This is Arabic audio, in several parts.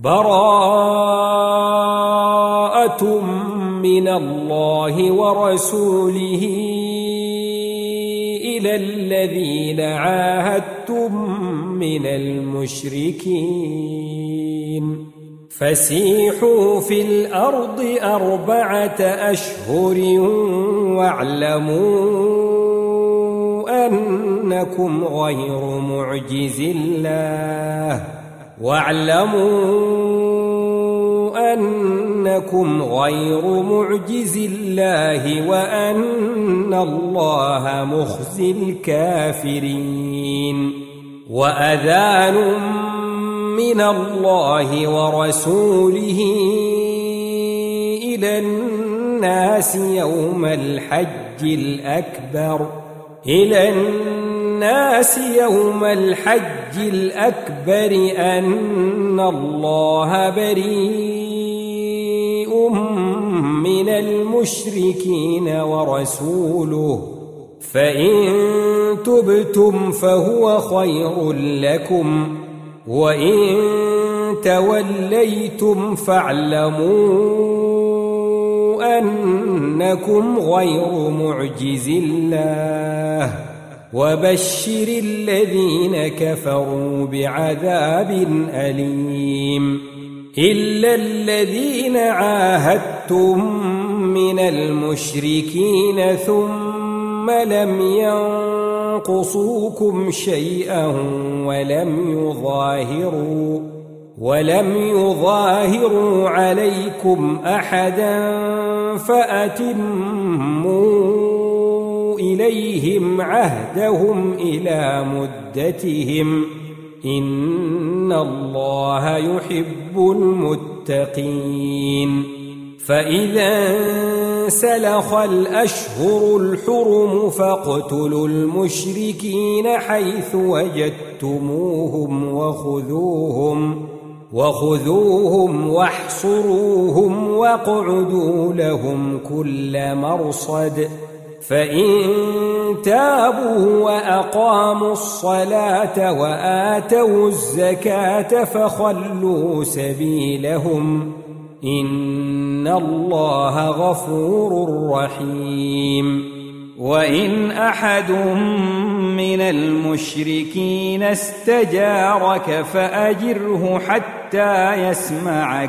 براءة من الله ورسوله إلى الذين عاهدتم من المشركين فسيحوا في الأرض 4 أشهر واعلموا أنكم غير معجز الله وأن الله مخزي الكافرين وأذان من الله ورسوله إلى الناس يوم الحج الأكبر أن الله بريء من المشركين ورسوله فإن تبتم فهو خير لكم وإن توليتم فاعلموا أنكم غير معجز الله وبشر الذين كفروا بعذاب أليم إلا الذين عاهدتم من المشركين ثم لم ينقصوكم شيئا ولم يظاهروا عليكم أحدا فأتموا إليهم عهدهم إلى مدتهم إن الله يحب المتقين فإذا انسلخ الأشهر الحرم فاقتلوا المشركين حيث وجدتموهم وخذوهم واحصروهم واقعدوا لهم كل مرصد فإن تابوا وأقاموا الصلاة وآتوا الزكاة فخلوا سبيلهم إن الله غفور رحيم وإن أحد من المشركين استجارك فأجره حتى يسمع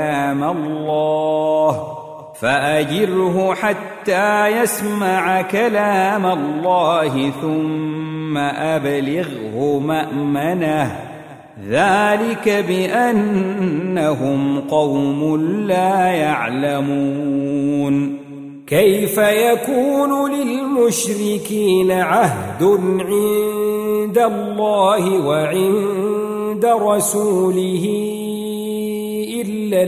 كلام الله ثم أبلغه مأمنه ذلك بأنهم قوم لا يعلمون كيف يكون للمشركين عهد عند الله وعند رسوله إلا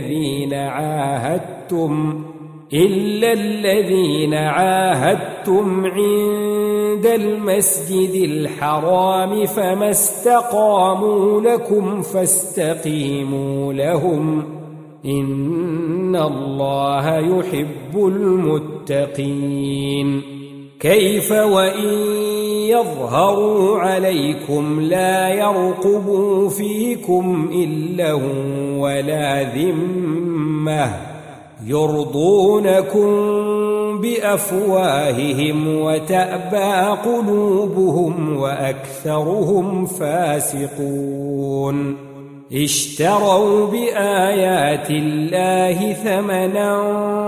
الذين عاهدتم عند المسجد الحرام فما استقاموا لكم فاستقيموا لهم إن الله يحب المتقين كيف وإن يظهروا عليكم لا يرقبوا فيكم إلا ولا ذمة يرضونكم بأفواههم وتأبى قلوبهم وأكثرهم فاسقون اشتروا بآيات الله ثمنا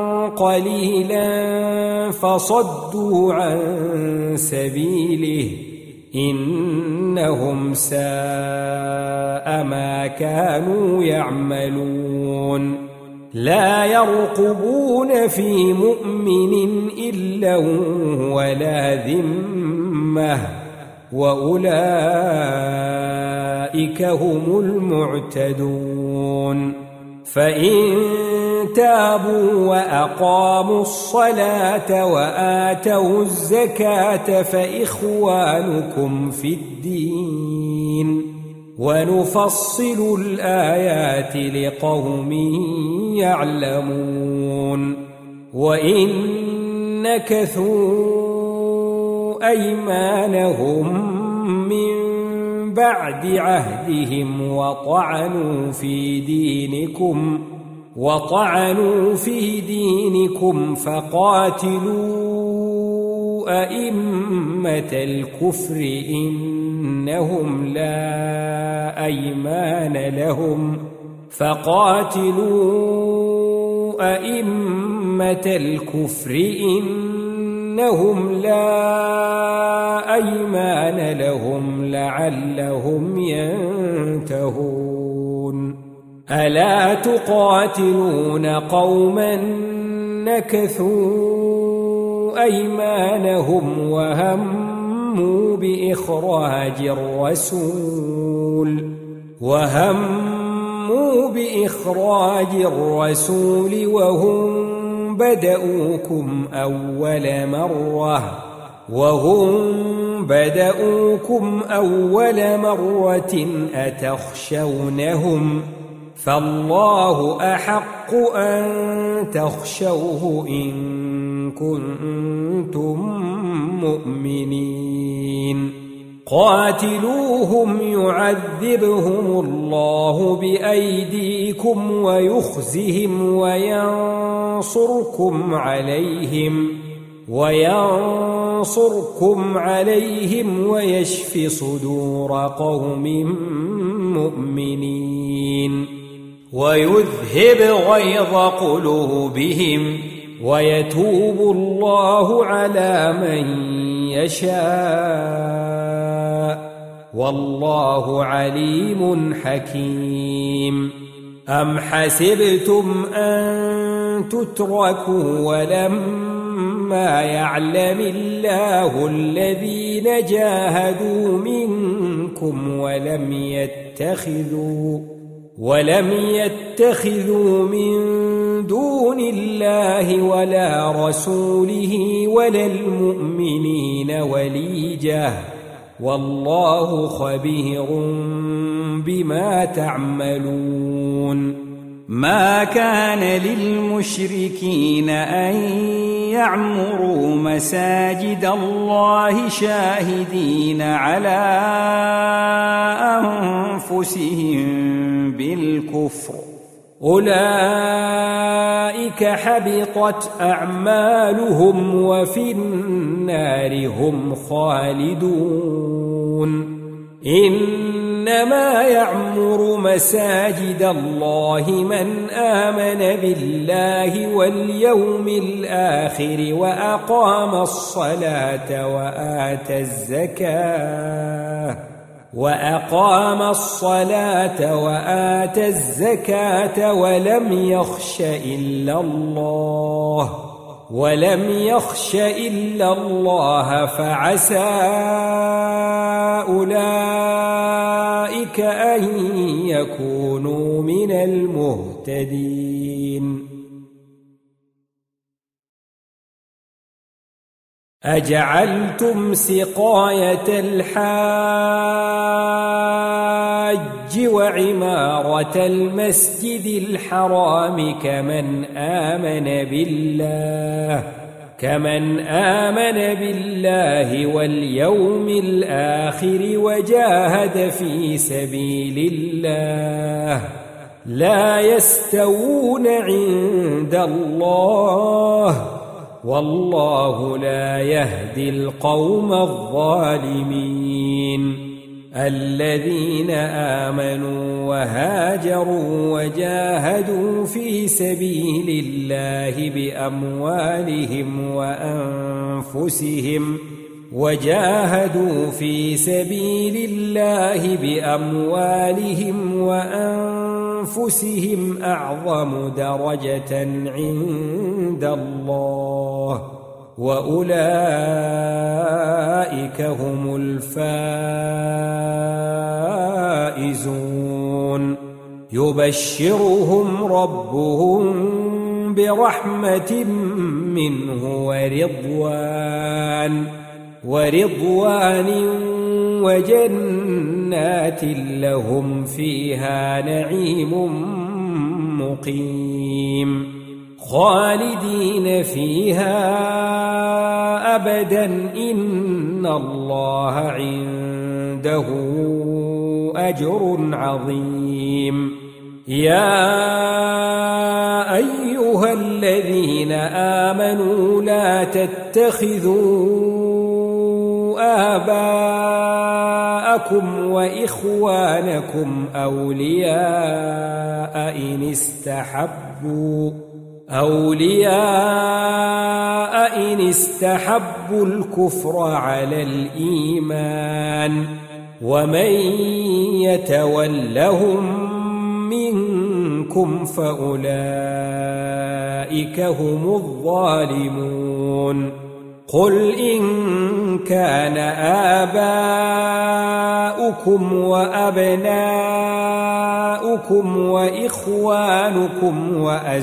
قليلا فصدوا عن سبيله إنهم ساء ما كانوا يعملون لا يرقبون في مؤمن إلا ولا ذمة وأولئك هم المعتدون فإن تابوا وأقاموا الصلاة وآتوا الزكاة فإخوانكم في الدين ونفصل الآيات لقوم يعلمون وإن نكثوا أيمانهم من بعد عهدهم وطعنوا في دينكم فقاتلوا أئمة الكفر إنهم لا أيمان لهم لعلهم ينتهون ألا تقاتلون قوما نكثوا أيمانهم وهموا بإخراج الرسول وهم بدؤوكم أول مرة أتخشونهم فالله أحق أن تخشوه إن كنتم مؤمنين قاتلوهم يعذبهم الله بأيديكم ويخزهم وينصركم عليهم ويشف صدور قوم مؤمنين ويذهب غيظ قلوبهم ويتوب الله على من يشاء والله عليم حكيم أم حسبتم أن تتركوا ولما يعلم الله الذين جاهدوا منكم ولم يتخذوا من دون الله ولا رسوله ولا المؤمنين وليجة والله خبير بما تعملون ما كان للمشركين أن يعمروا مساجد الله شاهدين على أنفسهم بالكفر أولئك حبطت أعمالهم وفي النار هم خالدون إنما يعمر مساجد الله من آمن بالله واليوم الآخر وأقام الصلاة وآتى الزكاة ولم يخش إلا الله فعسى أولئك أن يكونوا من المهتدين أجعلتم سقاية الحاج وعمارة المسجد الحرام كمن آمن بالله واليوم الآخر وجاهد في سبيل الله لا يستوون عند الله والله لا يهدي القوم الظالمين الذين آمنوا وهاجروا وجاهدوا في سبيل الله بأموالهم وأنفسهم أعظم درجة عند الله وأولئك هم الفائزون يبشرهم ربهم برحمة منه ورضوان وجنات لهم فيها نعيم مقيم خالدين فيها أبدا إن الله عنده أجر عظيم. يا أيها الذين آمنوا لا تتخذوا آباءكم وإخوانكم أولياء إن استحبوا الكفر على الإيمان ومن يتولهم منكم فأولئك هم الظالمون. قل إن كان آباؤكم وأبناؤكم وإخوانكم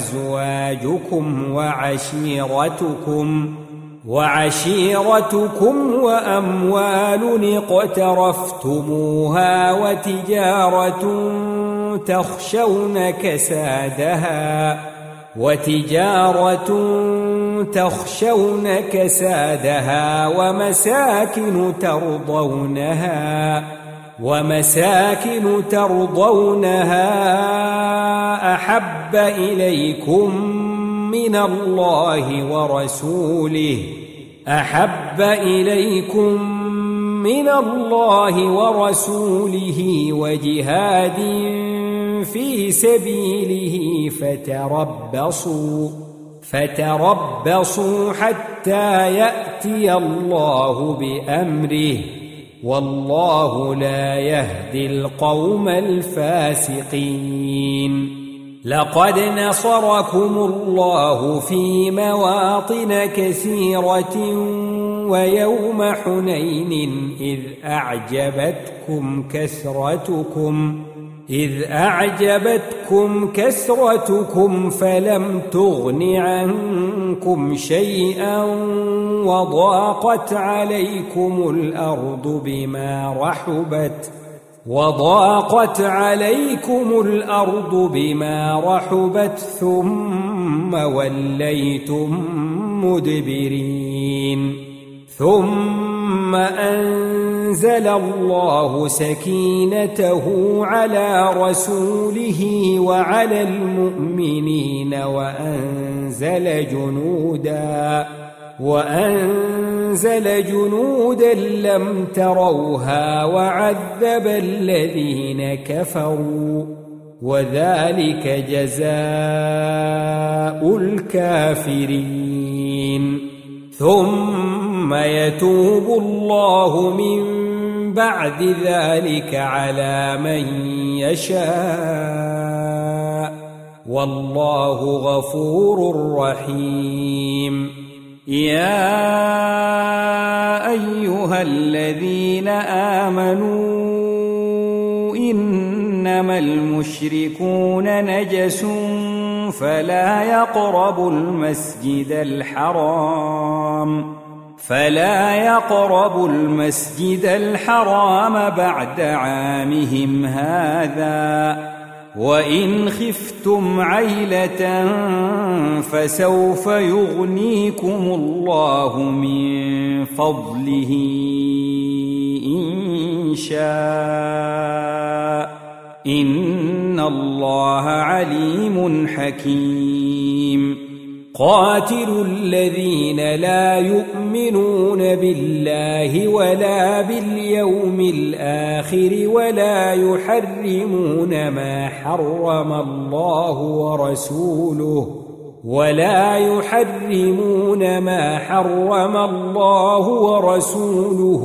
وعشيرتكم وأموال اقترفتموها وتجارة تخشون كسادها ومساكن ترضونها أحب إليكم من الله ورسوله وجهاد في سبيله فتربصوا حتى يأتي الله بأمره والله لا يهدي القوم الفاسقين. لقد نصركم الله في مواطن كثيرة ويوم حنين إذ أعجبتكم كثرتكم فلم تغن عنكم شيئا وضاقت عليكم الأرض بما رحبت ثم وليتم مدبرين. ثم أنزل الله سكينته على رسوله وعلى المؤمنين وأنزل جنودا لم تروها وعذب الذين كفروا وذلك جزاء الكافرين. ثم يتوب الله من بعد ذلك على من يشاء والله غفور رحيم. يا أيها الذين آمنوا إنما المشركون نجس فلا يقربوا المسجد الحرام بعد عامهم هذا وإن خفتم عيلة فسوف يغنيكم الله من فضله إن شاء إن الله عليم حكيم. قاتلوا الذين لا يؤمنون بالله ولا باليوم الآخر ولا يحرمون ما حرم الله ورسوله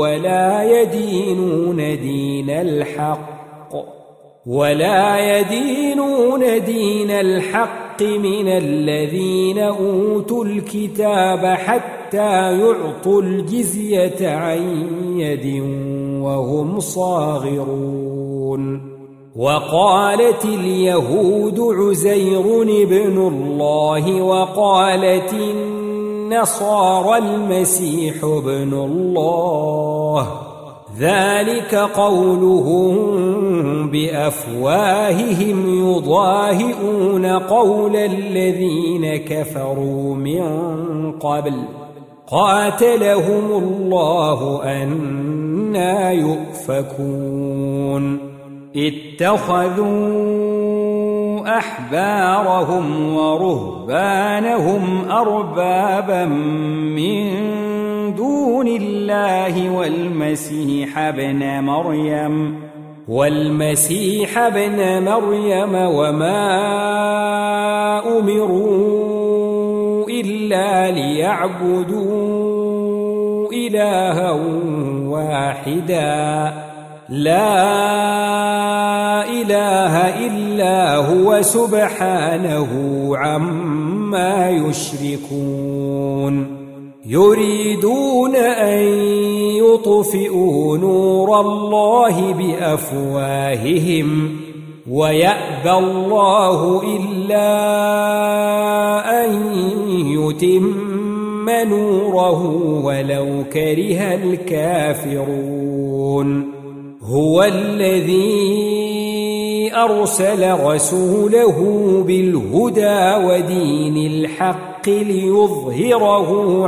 ولا يدينون دين الحق من الذين أوتوا الكتاب حتى يعطوا الجزية عن يد وهم صاغرون. وقالت اليهود عزير ابن الله وقالت النصارى المسيح ابن الله ذلك قولهم بأفواههم يضاهئون قول الذين كفروا من قبل قاتلهم الله أنى يؤفكون. اتخذوا أحبارهم ورهبانهم أربابا من دون الله والمسيح ابن مريم وما أمروا إلا ليعبدوا إلها واحدا لا إله إلا هو سبحانه عما يشركون يريدون أن يطفئوا نور الله بأفواههم ويأبى الله إلا أن يتم نوره ولو كره الكافرون هو الذي أرسل رسوله بالهدى ودين الحق ليظهره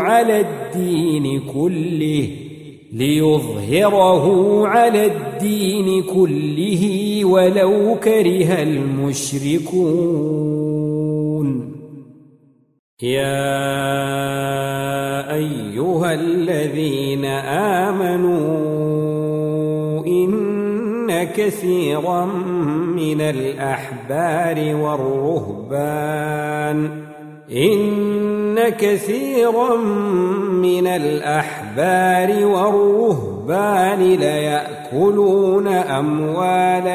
على الدين كله ولو كره المشركون يا أيها الذين آمنوا إن كثيرا من الأحبار والرهبان ليأكلون أموال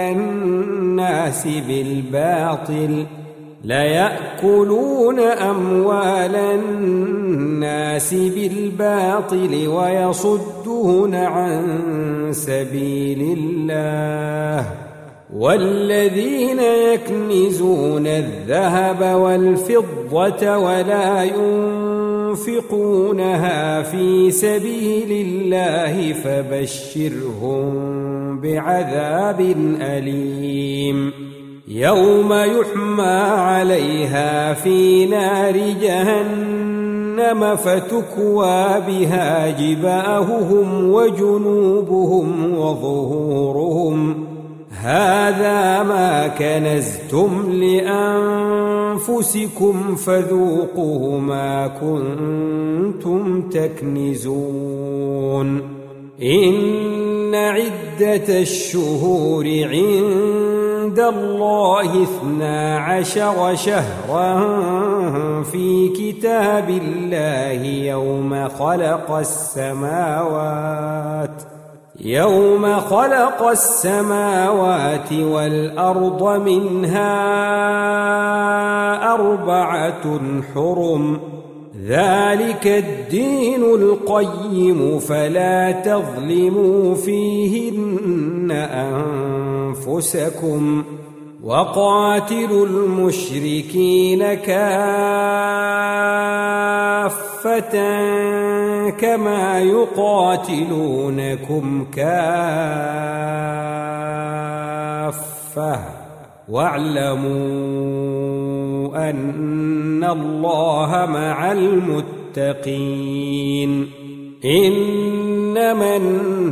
الناس بالباطل ويصدون عن سبيل الله والذين يكنزون الذهب والفضة ولا ينفقونها في سبيل الله فبشرهم بعذاب أليم يوم يحمى عليها في نار جهنم فتكوى بها جباههم وجنوبهم وظهورهم هذا ما كنزتم لأنفسكم فذوقوا ما كنتم تكنزون إن عدة الشهور عند الله 12 شهرا في كتاب الله يوم خلق السماوات والأرض منها 4 حرم ذلك الدين القيم فلا تظلموا فيهن أنفسكم وقاتلوا المشركين كافة كما يقاتلونكم كافة واعلموا أن الله مع المتقين إنما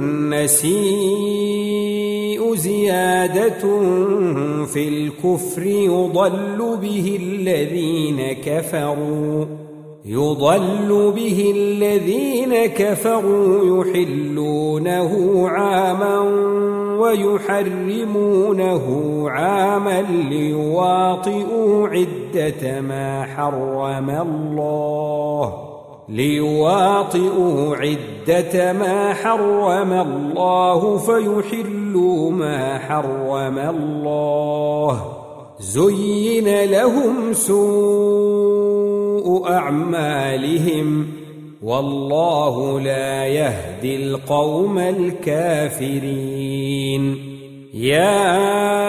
النسيء زيادة في الكفر يضل به الذين كفروا يحلونه عاما ويحرمونه عاما ليواطئوا عدة ما حرم الله فيحلوا ما حرم الله زين لهم سوء أعمالهم والله لا يهدي القوم الكافرين يا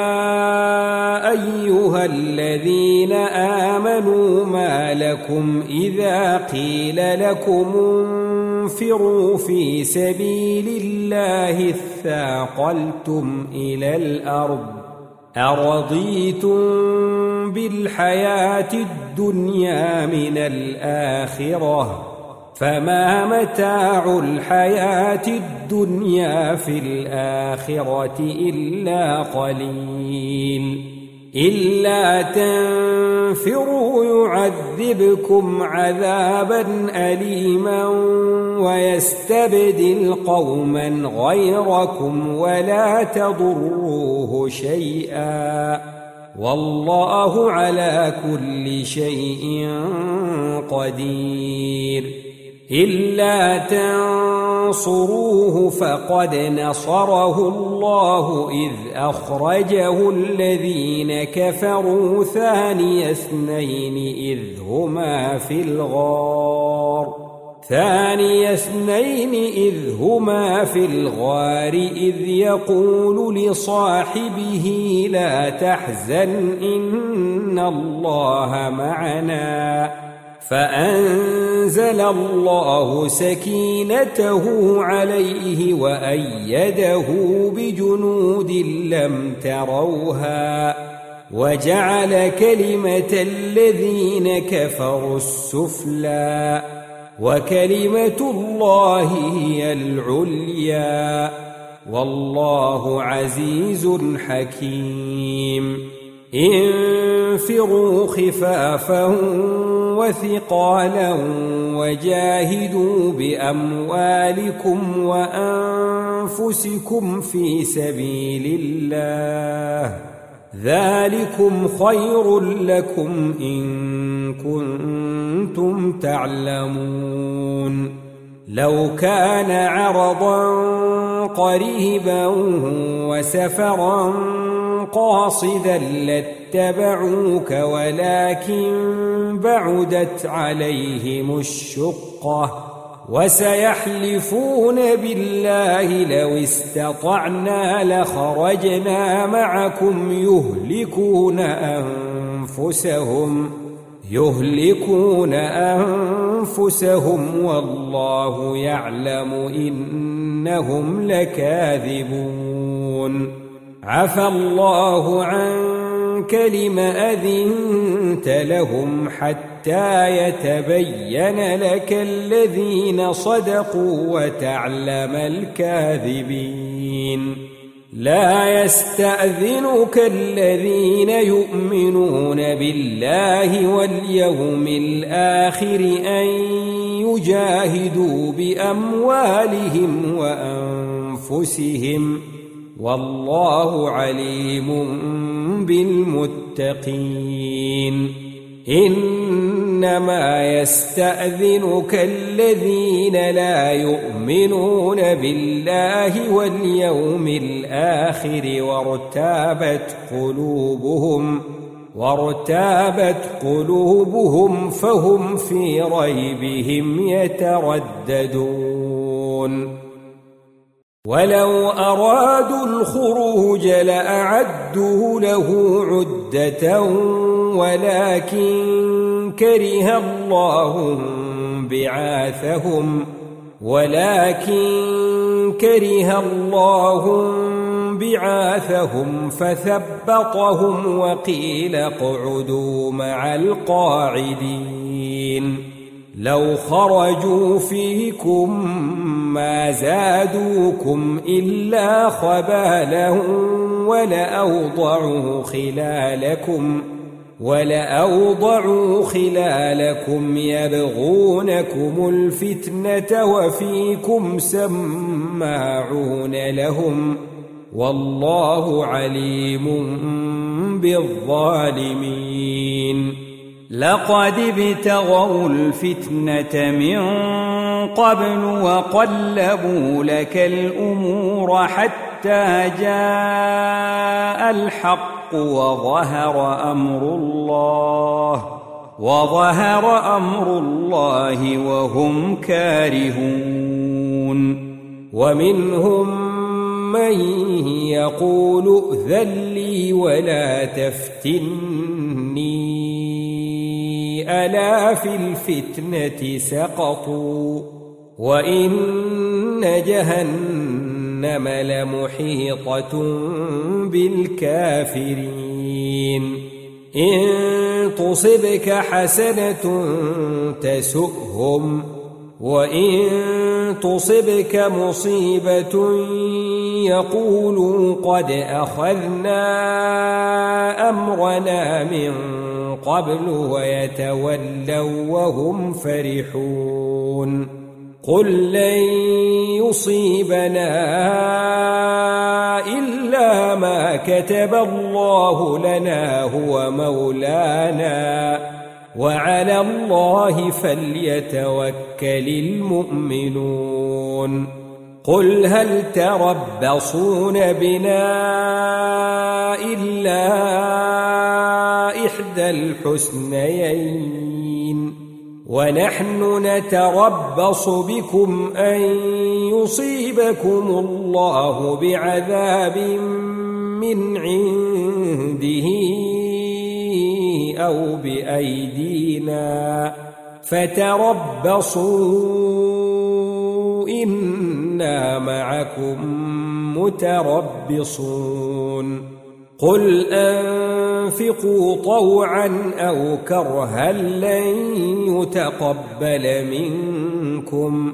أيها الذين آمنوا ما لكم إذا قيل لكم انفروا في سبيل الله اثاقلتم إلى الأرض أرضيتم بالحياة الدنيا من الآخرة فما متاع الحياة الدنيا في الآخرة إلا قليل إلا تنفروا يعذبكم عذابا أليما ويستبدل قوما غيركم ولا تضروه شيئا والله على كل شيء قدير إلا تنصروه فقد نصره الله إذ أخرجه الذين كفروا ثاني اثنين إذ هما في الغار إذ يقول لصاحبه لا تحزن إن الله معنا فأنزل الله سكينته عليه وأيده بجنود لم تروها وجعل كلمة الذين كفروا السفلى وكلمة الله هي العليا والله عزيز حكيم انفروا خفافا وثقالا وجاهدوا بأموالكم وأنفسكم في سبيل الله ذلكم خير لكم إن كنتم تعلمون لو كان عرضا قريبا وسفرا قاصدا لاتبعوك ولكن بعدت عليهم الشقة وسيحلفون بالله لو استطعنا لخرجنا معكم يهلكون أنفسهم والله يعلم إنهم لكاذبون عفى الله عنك لم أذنت لهم حتى يتبين لك الذين صدقوا وتعلم الكاذبين لا يستأذنك الذين يؤمنون بالله واليوم الآخر أن يجاهدوا بأموالهم وأنفسهم والله عليم بالمتقين إنما يستأذنك الذين لا يؤمنون بالله واليوم الآخر وارتابت قلوبهم فهم في ريبهم يترددون ولو أرادوا الخروج لأعدوا له عدة ولكن كره الله بعاثهم فثبطهم وقيل اقعدوا مع القاعدين لو خرجوا فيكم ما زادوكم إلا خبالا ولأوضعوا خلالكم يبغونكم الفتنة وفيكم سماعون لهم والله عليم بالظالمين لقد ابتغوا الفتنة من قبل وقلبوا لك الأمور حتى جاء الحق وظهر أمر الله وهم كارهون ومنهم من يقول ائذن لي ولا تفتني ألا في الفتنة سقطوا وإن جهنم لمحيطة بالكافرين إن تصبك حسنة تسؤهم وإن تصبك مصيبة يقولوا قد أخذنا أمرنا من قبل ويتولوا وهم فرحون قل لن يصيبنا إلا ما كتب الله لنا هو مولانا وعلى الله فليتوكل المؤمنون قل هل تربصون بنا إلا إحدى الحسنيين ونحن نتربص بكم أن يصيبكم الله بعذاب من عنده أو بأيدينا فتربصوا إنا معكم متربصون قل أنفقوا طوعا أو كرها لن يتقبل منكم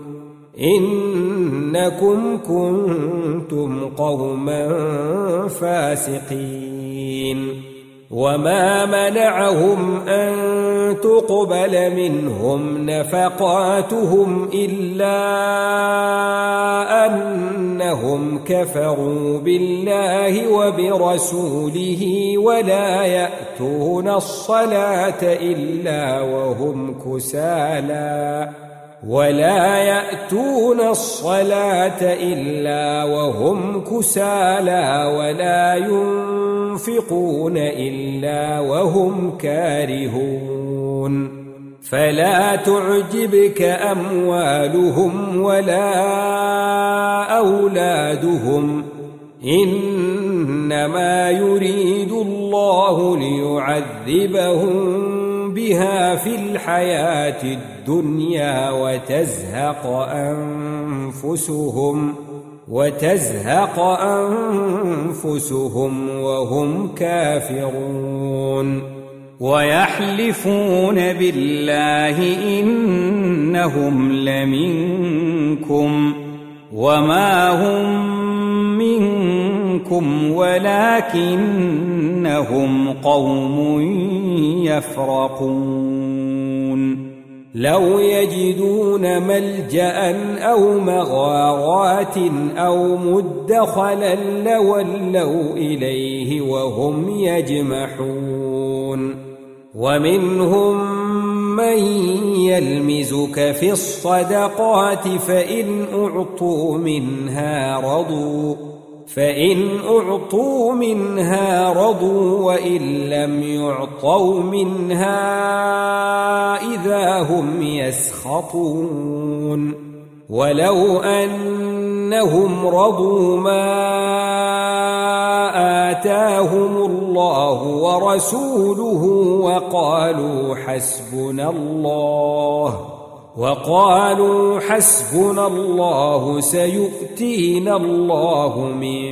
إنكم كنتم قوما فاسقين وما منعهم أن تقبل منهم نفقاتهم إلا أنهم كفروا بالله وبرسوله ولا يأتون الصلاة إلا وهم كسالى ولا ينفقون إلا وهم كارهون فلا تعجبك أموالهم ولا أولادهم إنما يريد الله ليعذبهم بها في الحياة الدنيا وتزهق أنفسهم وهم كافرون ويحلفون بالله إنهم لمنكم وما هم منكم ولكنهم قوم يفرقون لو يجدون ملجأ أو مغارات أو مدخلا لولوا إليه وهم يجمحون ومنهم من يلمزك في الصدقات فإن أعطوا منها رضوا وإن لم يعطوا منها إذا هم يسخطون ولو أنهم رضوا ما آتاهم الله ورسوله وقالوا حسبنا الله سيؤتينا الله من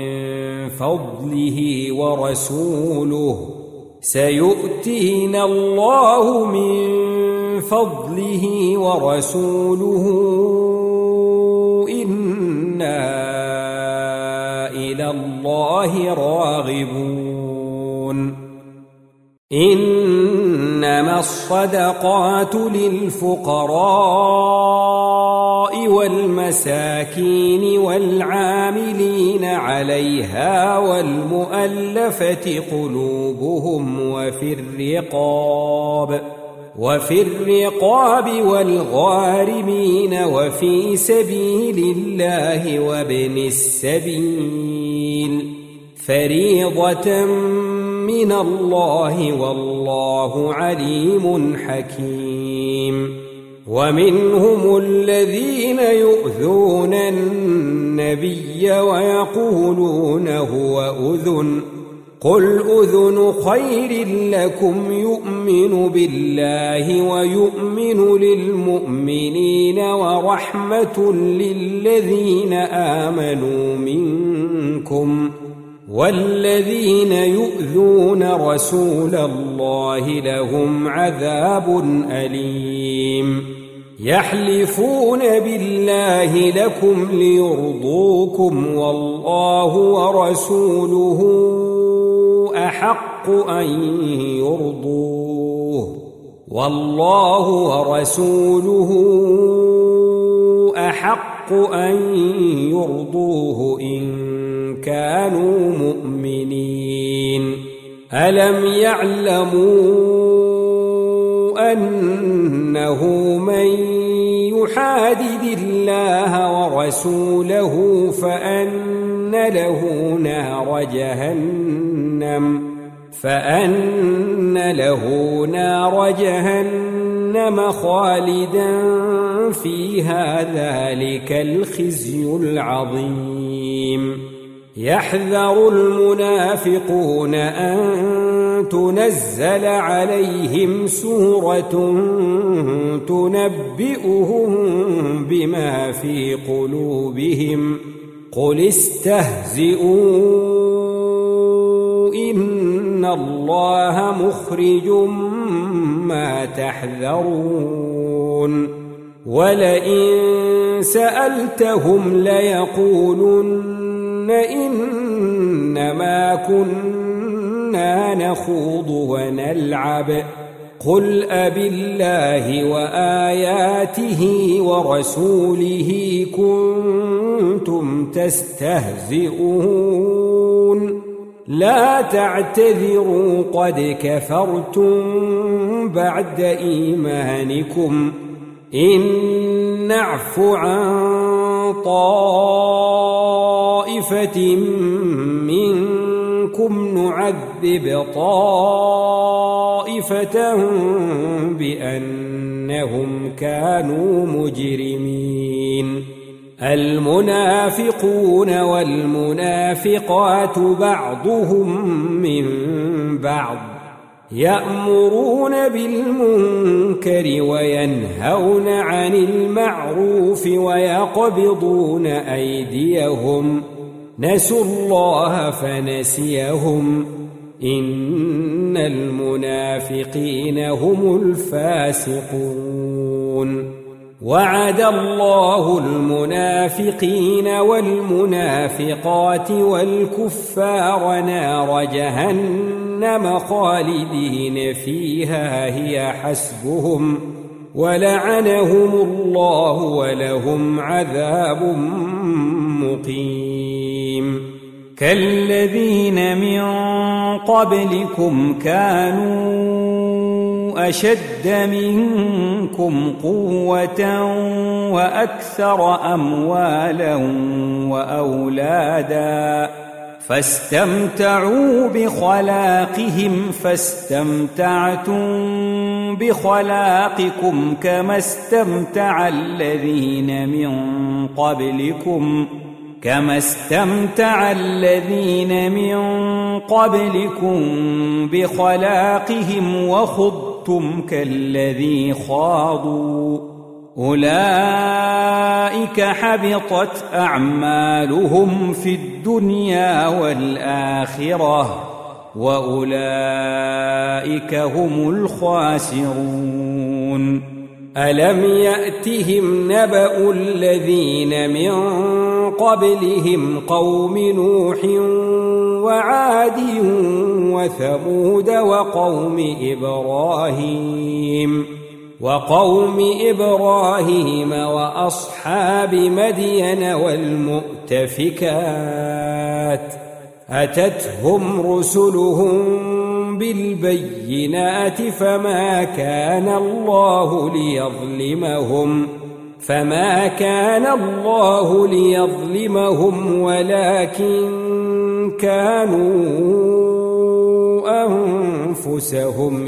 فضله ورسوله إنا إلى الله راغبون إنما الصدقات للفقراء والمساكين والعاملين عليها والمؤلفة قلوبهم وفي الرقاب والغارمين وفي سبيل الله وابن السبيل فريضة من الله والله عليم حكيم ومنهم الذين يؤذون النبي ويقولون هو أذن قل أذن خير لكم يؤمن بالله ويؤمن للمؤمنين ورحمة للذين آمنوا منكم والذين يؤذون رسول الله لهم عذاب أليم يحلفون بالله لكم ليرضوكم والله ورسوله أحق أن يرضوه والله ورسوله أحق أن يرضوه إن كانوا مؤمنين ألم يعلموا أنه من يحادد الله ورسوله فأن له نار جهنم خالدا فيها ذلك الخزي العظيم يحذر المنافقون أن تنزل عليهم سورة تنبئهم بما في قلوبهم قل استهزئوا إن الله مخرج ما تحذرون ولئن سألتهم ليقولن إنما كنا نخوض ونلعب قل أبالله وآياته ورسوله كنتم تستهزئون لا تعتذروا قد كفرتم بعد إيمانكم إن نعف عن طائفة منكم نعذب طائفة بأنهم كانوا مجرمين المنافقون والمنافقات بعضهم من بعض يأمرون بالمنكر وينهون عن المعروف ويقبضون أيديهم نسوا الله فنسيهم إن المنافقين هم الفاسقون وعد الله المنافقين والمنافقات والكفار نار جهنم خالدين فيها هي حسبهم ولعنهم الله ولهم عذاب مقيم كالذين من قبلكم كانوا أشد منكم قوة وأكثر أموالا وأولادا فاستمتعوا بخلاقهم فاستمتعتم بخلاقكم كما استمتع الذين من قبلكم بخلاقهم وخضتم كالذي خاضوا أولئك حبطت أعمالهم في الدنيا والآخرة وأولئك هم الخاسرون ألم يأتهم نبأ الذين من قبلهم قوم نوح وعاد وثمود وقوم إبراهيم وأصحاب مدين والمؤتفكات أتتهم رسلهم بالبينات فما كان الله ليظلمهم ولكن كانوا أنفسهم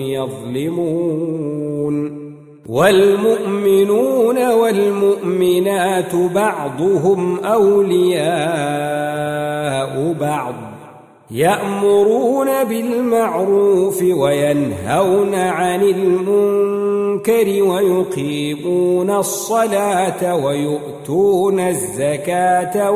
يظلمون والمؤمنون والمؤمنات بعضهم أولياء بعض يأمرون بالمعروف وينهون عن المنكر ويقيمون الصلاة ويؤتون الزكاة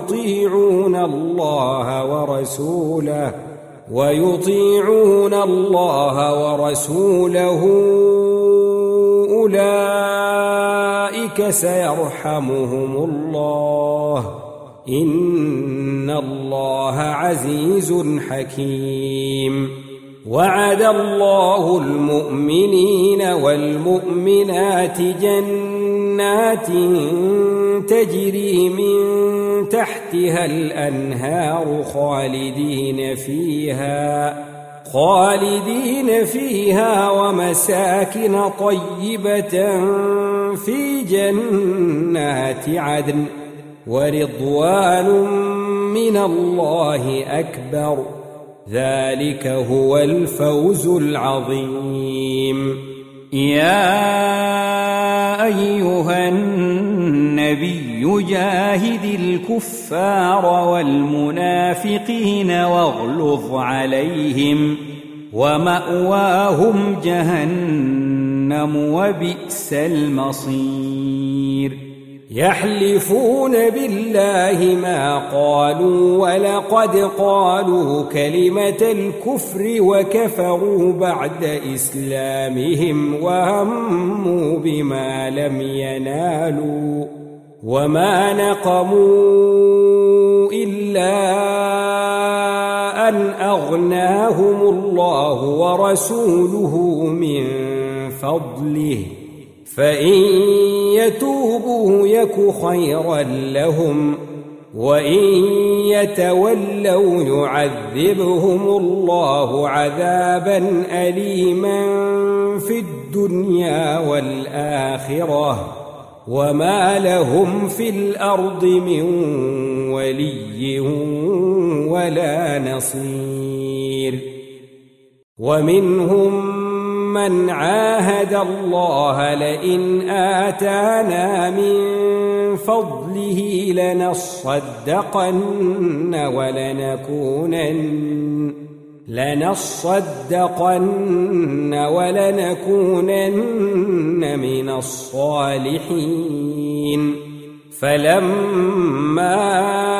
ويطيعون الله ورسوله أولئك أولئك سيرحمهم الله إن الله عزيز حكيم وعد الله المؤمنين والمؤمنات جنات تجري من تحتها الأنهار خالدين فيها ومساكن طيبة في جنات عدن ورضوان من الله أكبر ذلك هو الفوز العظيم يا أيها النبي جاهد الكفار والمنافقين واغلظ عليهم ومأواهم جهنم وبئس المصير يحلفون بالله ما قالوا ولقد قالوا كلمة الكفر وكفروا بعد إسلامهم وهموا بما لم ينالوا وما نقموا إلا أن أغناهم الله ورسوله من فضله فإن يتوبوا يك خيرا لهم وإن يتولوا يعذبهم الله عذابا أليما في الدنيا والآخرة وما لهم في الأرض من ولي ولا نصير ومنهم من عاهد الله لئن آتانا من فضله لنصدقن ولنكونن من الصالحين فلما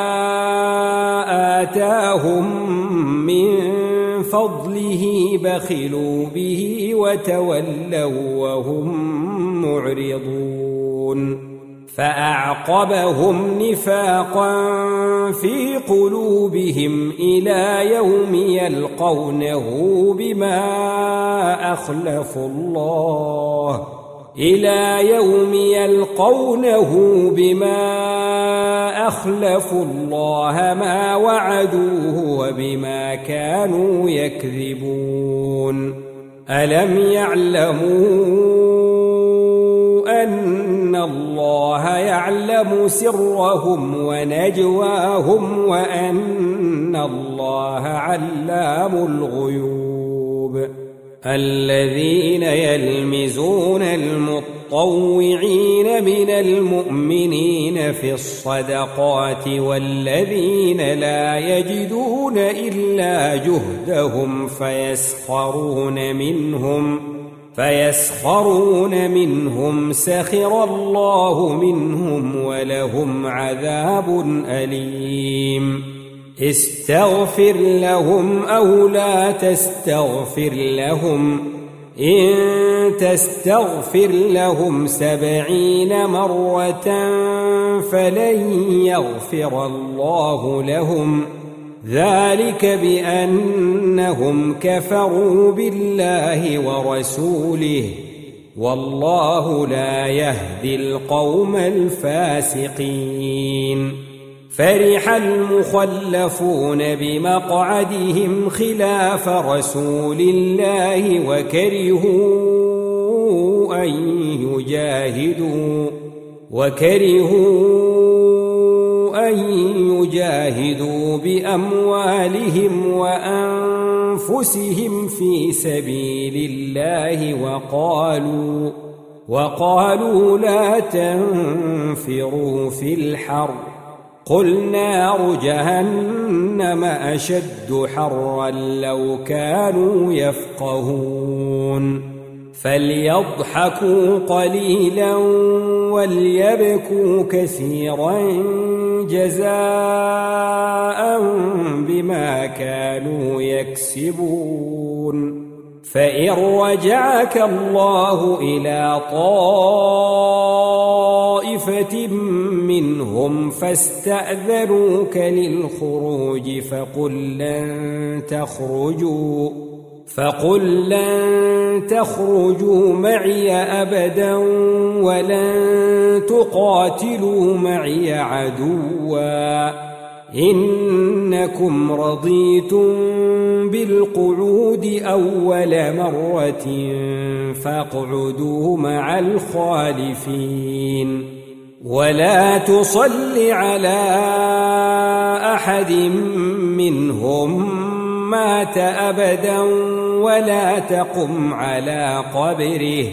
آتاهم من فضله بخلوا به وتولوا وهم معرضون فأعقبهم نفاقا في قلوبهم إلى يوم يلقونه بما أخلفوا الله ما وعدوه وبما كانوا يكذبون ألم يعلموا أن الله يعلم سرهم ونجواهم وأن الله علام الغيوب الذين يلمزون المطوعين من المؤمنين في الصدقات والذين لا يجدون إلا جهدهم فيسخرون منهم سخر الله منهم ولهم عذاب أليم استغفر لهم أو لا تستغفر لهم إن تستغفر لهم 70 مرة فلن يغفر الله لهم ذلك بأنهم كفروا بالله ورسوله والله لا يهدي القوم الفاسقين فرح المخلفون بمقعدهم خلاف رسول الله وكرهوا أن يجاهدوا بأموالهم وأنفسهم في سبيل الله وقالوا لا تنفروا في الحر قل نار جهنم أشد حرا لو كانوا يفقهون فليضحكوا قليلا وليبكوا كثيرا جزاء بما كانوا يكسبون فإن رجعك الله إلى طائفة منهم فاستأذنوك للخروج فقل لن تخرجوا معي أبدا ولن تقاتلوا معي عدوا إنكم رضيتم بالقعود أول مرة فاقعدوا مع الخالفين ولا تصل على أحد منهم مات أبدا ولا تقم على قبره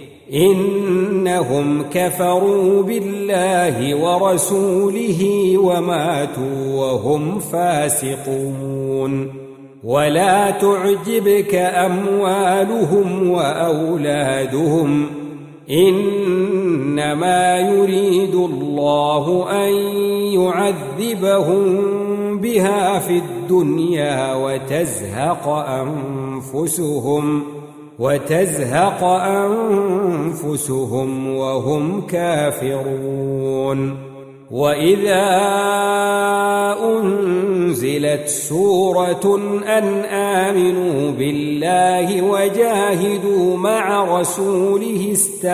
إنهم كفروا بالله ورسوله وماتوا وهم فاسقون ولا تعجبك أموالهم وأولادهم إنما يريد الله أن يعذبهم بها في الدنيا وتزهق أنفسهم وهم كافرون وإذا أنزلت سورة أن آمنوا بالله وجاهدوا مع رسوله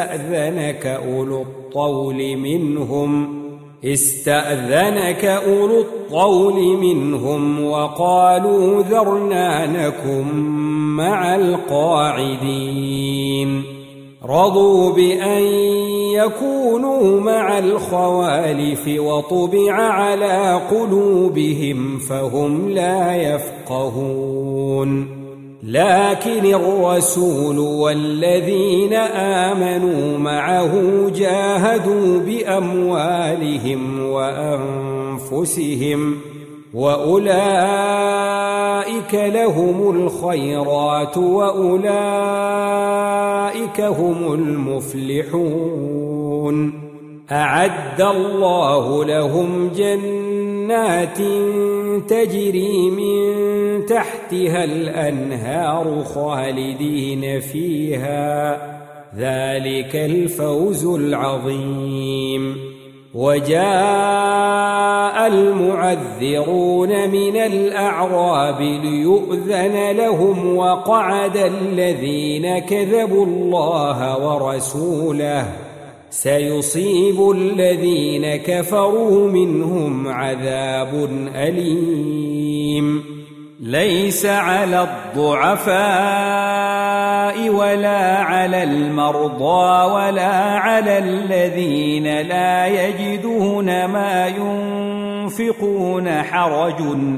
استأذنك أولو الطول منهم وقالوا ذرنا نكن مع القاعدين رضوا بأن يكونوا مع الخوالف وطبع على قلوبهم فهم لا يفقهون لكن الرسول والذين آمنوا معه جاهدوا بأموالهم وأنفسهم وأولئك لهم الخيرات وأولئك هم المفلحون أعد الله لهم جنات تجري من تحتها الأنهار خالدين فيها ذلك الفوز العظيم وجاء المعذرون من الأعراب ليؤذن لهم وقعد الذين كذبوا الله ورسوله سيصيب الذين كفروا منهم عذاب أليم ليس على الضعفاء ولا على المرضى ولا على الذين لا يجدون ما ينفقون حرج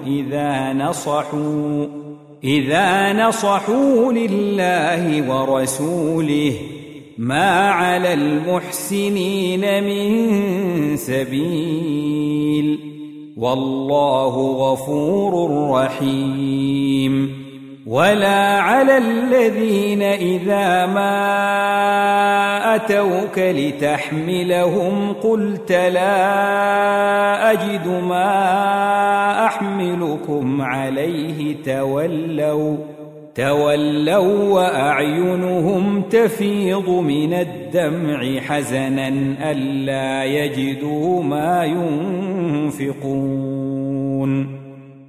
إذا نصحوا لله ورسوله ما على المحسنين من سبيل والله غفور رحيم ولا على الذين إذا ما أتوك لتحملهم قلت لا أجد ما أحملكم عليه تولوا وأعينهم تفيض من الدمع حزنا ألا يجدوا ما ينفقون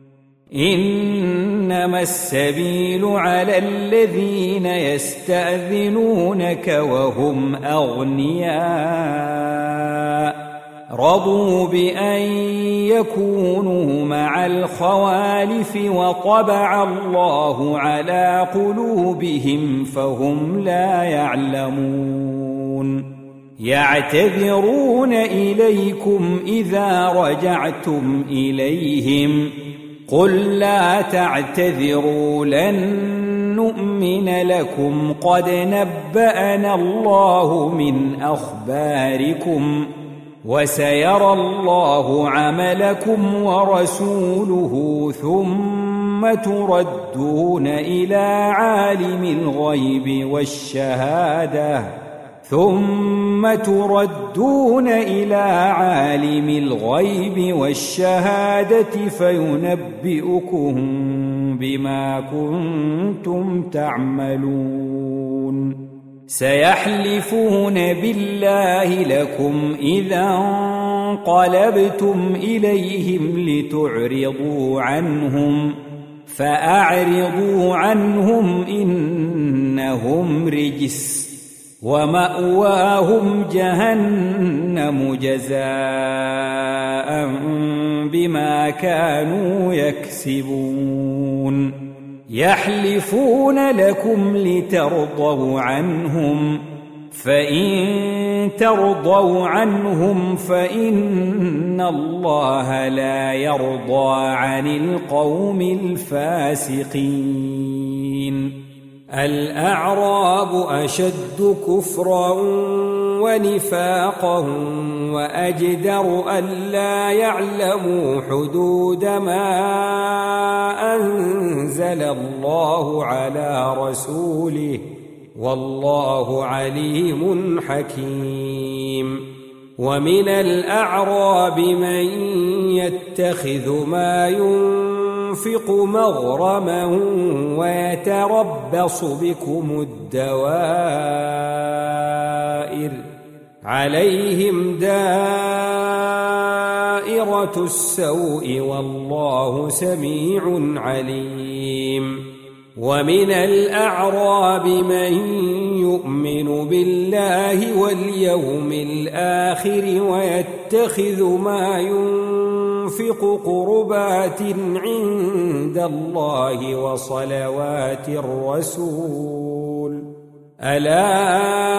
إنما السبيل على الذين يستأذنونك وهم أغنياء رضوا بأن يكونوا مع الخوالف وطبع الله على قلوبهم فهم لا يعلمون يعتذرون إليكم إذا رجعتم إليهم قل لا تعتذروا لن نؤمن لكم قد نبأنا الله من أخباركم وسيرى الله عملكم ورسوله ثم تردون إلى عالم الغيب والشهادة فينبئكم بما كنتم تعملون سيحلفون بالله لكم إذا انقلبتم إليهم لتعرضوا عنهم فأعرضوا عنهم إنهم رجس ومأواهم جهنم جزاء بما كانوا يكسبون يحلفون لكم لترضوا عنهم فإن ترضوا عنهم فإن الله لا يرضى عن القوم الفاسقين الأعراب أشد كفرا ونفاقا وأجدر ألا يعلموا حدود ما أنزل الله على رسوله والله عليم حكيم ومن الأعراب من يتخذ ما ينفق مغرما ويتربص بكم الدوائر عليهم دائرة السوء والله سميع عليم ومن الأعراب من يؤمن بالله واليوم الآخر ويتخذ ما ينفق قربات عند الله وصلوات الرسول ألا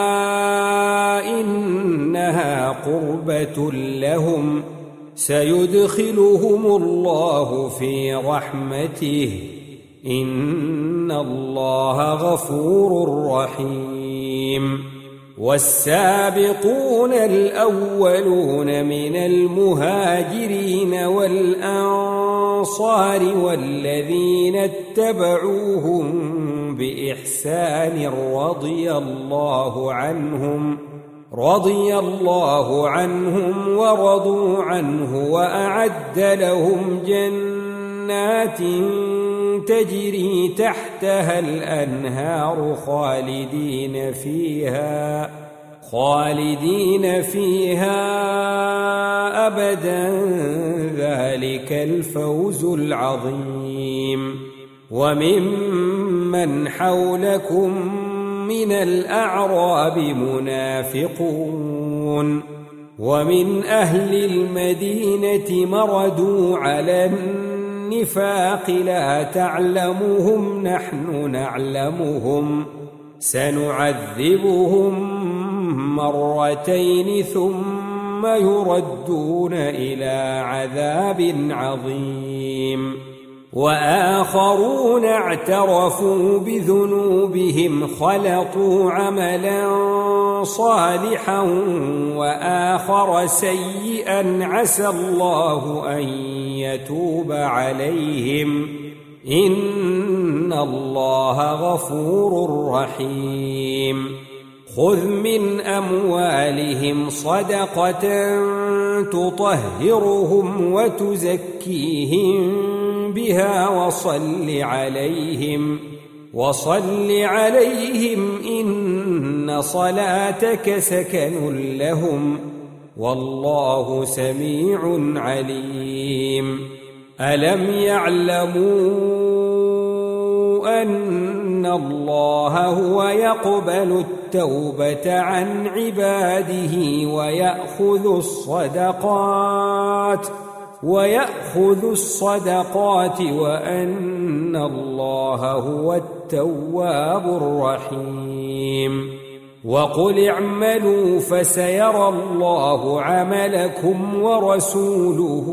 إنها قربة لهم سيدخلهم الله في رحمته إن الله غفور رحيم والسابقون الأولون من المهاجرين والأنصار والذين اتبعوهم بإحسان رضي الله عنهم ورضوا عنه وأعد لهم جنات تجري تحتها الأنهار خالدين فيها أبدا ذلك الفوز العظيم وممن حولكم من الأعراب منافقون ومن أهل المدينة مردوا على النفاق لا تعلمهم نحن نعلمهم سنعذبهم مرتين ثم يردون إلى عذاب عظيم وآخرون اعترفوا بذنوبهم خلطوا عملا صالحا وآخر سيئا عسى الله أن يتوب عليهم إن الله غفور رحيم خذ من أموالهم صدقة تطهرهم وتزكيهم بها وصل عليهم إن صلاتك سكن لهم والله سميع عليم ألم يعلموا أن الله هو يقبل التوبة عن عباده ويأخذ الصدقات وأن الله هو التواب الرحيم وقل اعملوا فسيرى الله عملكم ورسوله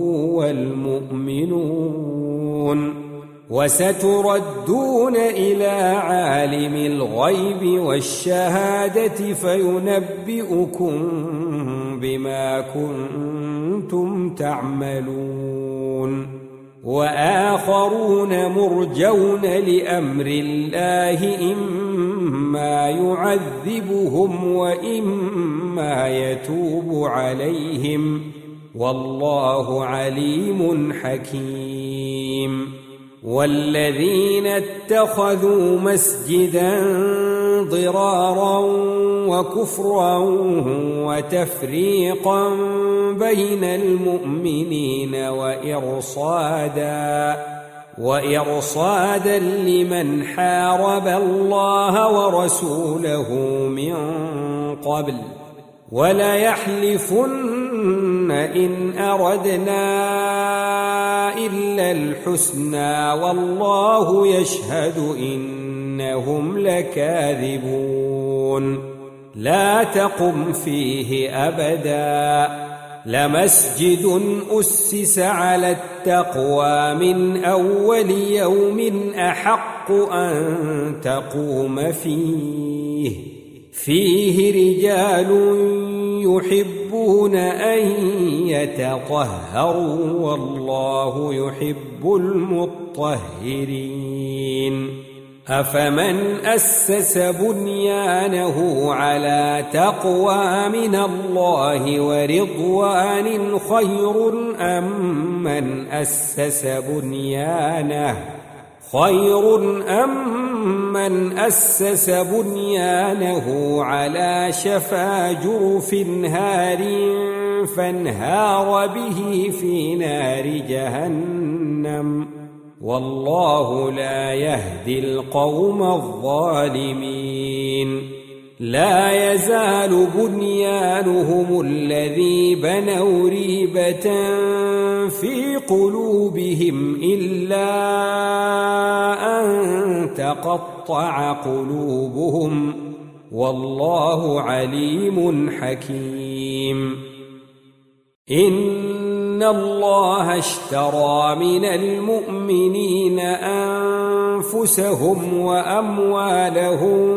والمؤمنون وستردون إلى عالم الغيب والشهادة فينبئكم بما كنتم تعملون وآخرون مرجون لأمر الله إما يعذبهم وإما يتوب عليهم والله عليم حكيم والذين اتخذوا مسجدا ضرارا وكفرا وتفريقا بين المؤمنين وإرصادا لمن حارب الله ورسوله من قبل وليحلفن إن أردنا إلا الحسنى والله يشهد إنهم لكاذبون لا تقم فيه أبدا لمسجد أسس على التقوى من أول يوم أحق أن تقوم فيه رجال يحبون أن يتطهروا والله يحب المطهرين أفمن أسس بنيانه على تقوى من الله ورضوان خير أم من أسس بنيانه على شفا جرف هار فانهار به في نار جهنم والله لا يهدي القوم الظالمين لا يزال بنيانهم الذي بنوا ريبة في قلوبهم إلا أن تقطع قلوبهم والله عليم حكيم إن الله اشترى من المؤمنين أنفسهم وأموالهم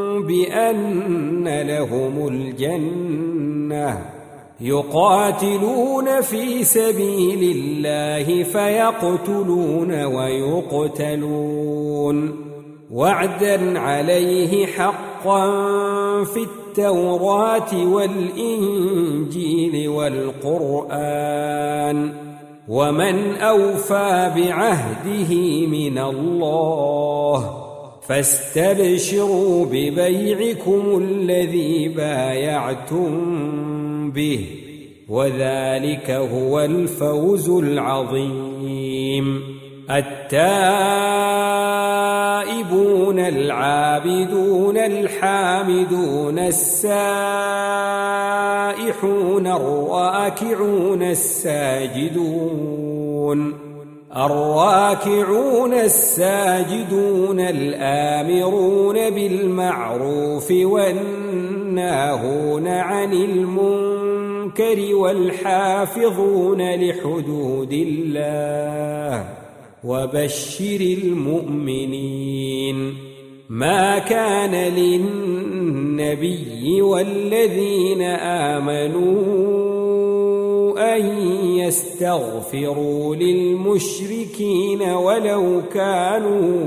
بأن لهم الجنة يقاتلون في سبيل الله فيقتلون ويقتلون وعدا عليه حقا في التوراة والإنجيل والقرآن ومن أوفى بعهده من الله فاستبشروا ببيعكم الذي بايعتم به وذلك هو الفوز العظيم التائبون العابدون الحامدون السائحون الراكعون الساجدون الآمرون بالمعروف والناهون عن المنكر والحافظون لحدود الله وبشر المؤمنين ما كان للنبي والذين آمنوا أن يستغفروا للمشركين ولو كانوا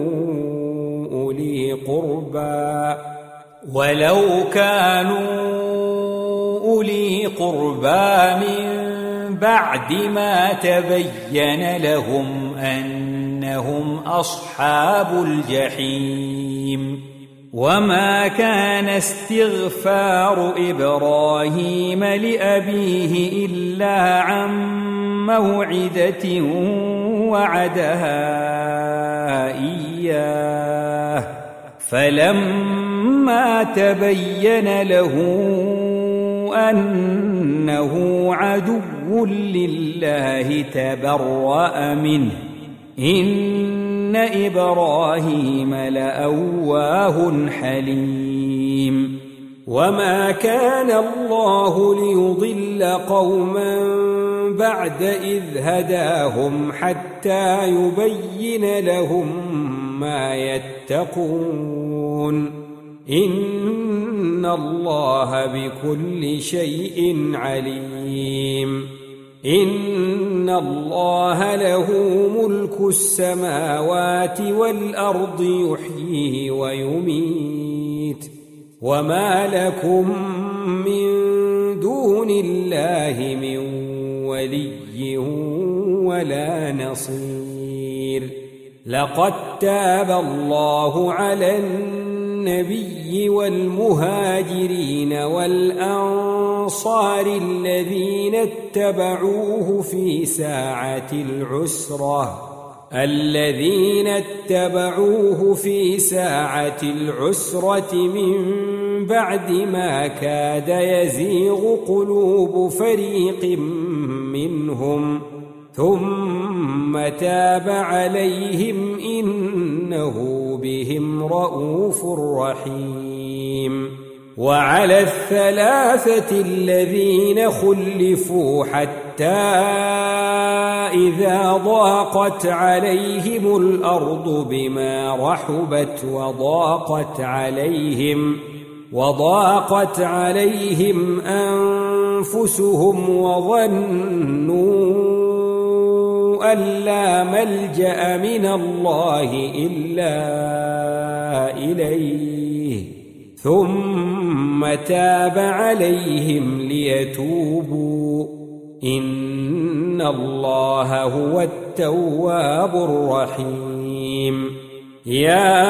أولي قربى من بعد ما تبين لهم أنهم أصحاب الجحيم وما كان استغفار إبراهيم لأبيه إلا عن موعدة وعدها إياه فلما تبين له أنه عدو لله تبرأ منه إن إبراهيم لأواه حليم وما كان الله ليضل قوما بعد إذ هداهم حتى يبين لهم ما يتقون إن الله بكل شيء عليم إن الله له ملك السماوات والأرض يحيي ويميت وما لكم من دون الله من ولي ولا نصير لقد تاب الله على النبي والمهاجرين والأنصار الذين اتبعوه في ساعة العسرة من بعد ما كاد يزيغ قلوب فريق منهم ثم تاب عليهم إنه بهم رءوف رحيم وعلى الثلاثة الذين خلفوا حتى إذا ضاقت عليهم الأرض بما رحبت وضاقت عليهم أنفسهم وظنوا أن لا ملجأ من الله إلا إليه ثم تاب عليهم ليتوبوا إن الله هو التواب الرحيم يا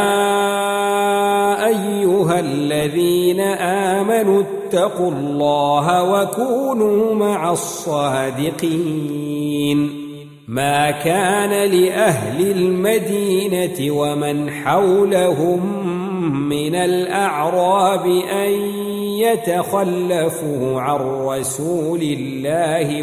أيها الذين آمنوا اتقوا الله وكونوا مع الصادقين ما كان لأهل المدينة ومن حولهم من الأعراب أن يتخلفوا عن رسول الله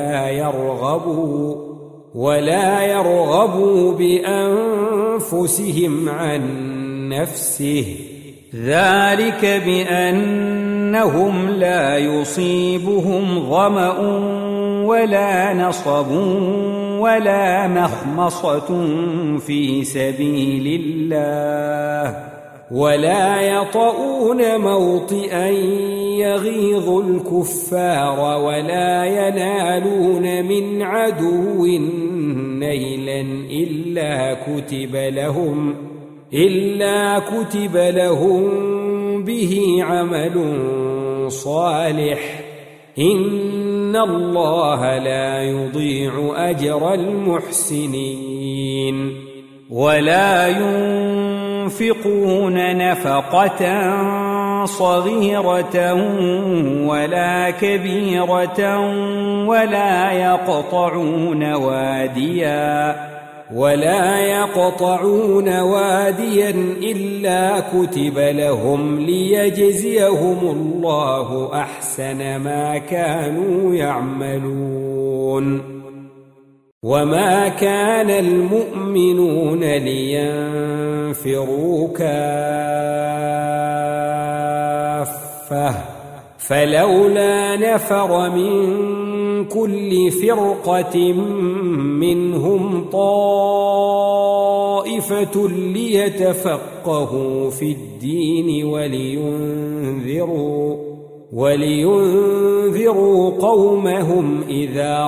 ولا يرغبوا بأنفسهم عن نفسه ذلك بأنهم لا يصيبهم ظمأ ولا نصب ولا مخمصة في سبيل الله ولا يطؤون موطئا يغيظ الكفار ولا ينالون من عدو نيلا إلا كتب لهم به عمل صالح إن الله لا يضيع أجر المحسنين ولا ينفقون نفقة صغيرة ولا كبيرة ولا يقطعون واديا إلا كتب لهم ليجزيهم الله أحسن ما كانوا يعملون وما كان المؤمنون لينفروا كافة فلولا نفر من كل فرقة منهم طائفة ليتفقهوا في الدين ولينذروا قومهم إذا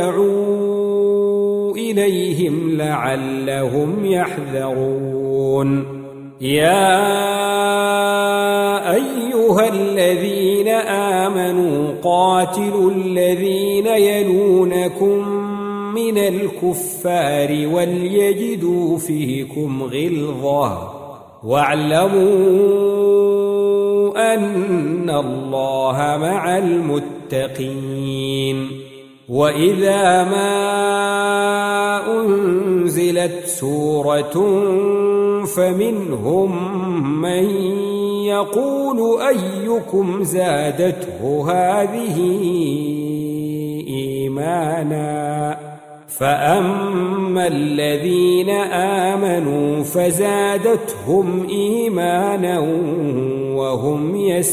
رجعوا إليهم لعلهم يحذرون يا أيها الذين آمنوا قاتلوا الذين يلونكم من الكفار وليجدوا فيكم غلظة واعلموا أن الله مع المتقين وإذا ما أنزلت سورة فمنهم من يقول أيكم زادته هذه إيمانا فأما الذين آمنوا فزادتهم إيمانا وهم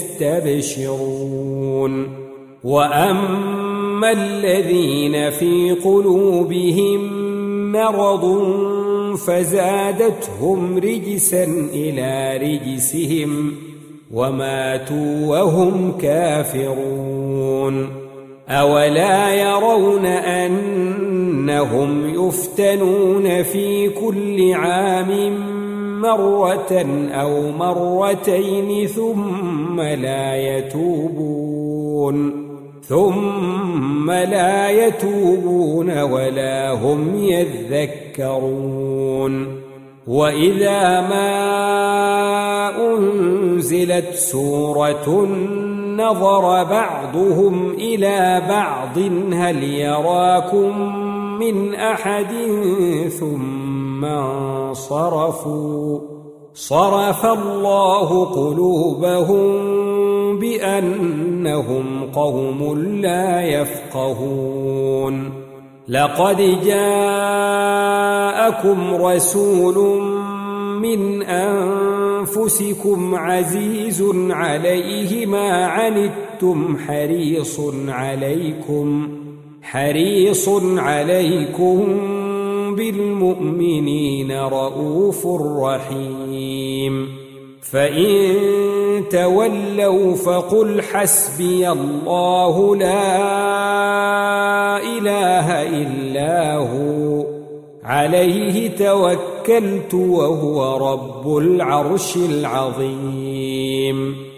يستبشرون وأما الذين في قلوبهم مرض فزادتهم رجسا إلى رجسهم وماتوا وهم كافرون أولا يرون أنهم يفتنون في كل عام مرة أو مرتين ثم ثم لا يتوبون ولا هم يذكرون وإذا ما أنزلت سورة نظر بعضهم إلى بعض هل يراكم من أحد ثم انصرفوا صرف الله قلوبهم بأنهم قوم لا يفقهون لقد جاءكم رسول من أنفسكم عزيز عليه ما عنتم حريص عليكم بالمؤمنين رؤوف رحيم فإن تولوا فقل حسبي الله لا إله إلا هو عليه توكلت وهو رب العرش العظيم